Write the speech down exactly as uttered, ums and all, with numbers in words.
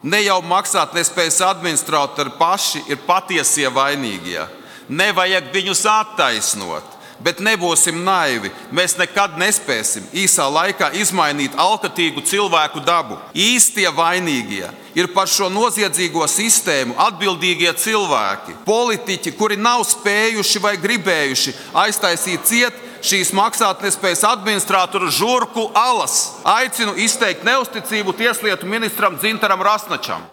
Ne jau maksātnespējas administratori paši ir patiesie vainīgie. Nevajag viņus attaisnot, bet nebūsim naivi. Mēs nekad nespēsim īsā laikā izmainīt alkatīgu cilvēku dabu. Īstie vainīgie ir par šo noziedzīgo sistēmu atbildīgie cilvēki. Politiķi, kuri nav spējuši vai gribējuši aiztaisīt ciet šīs maksātnespējas administratoru žurku alas. Aicinu izteikt neusticību tieslietu ministram Dzintaram Rasnačam.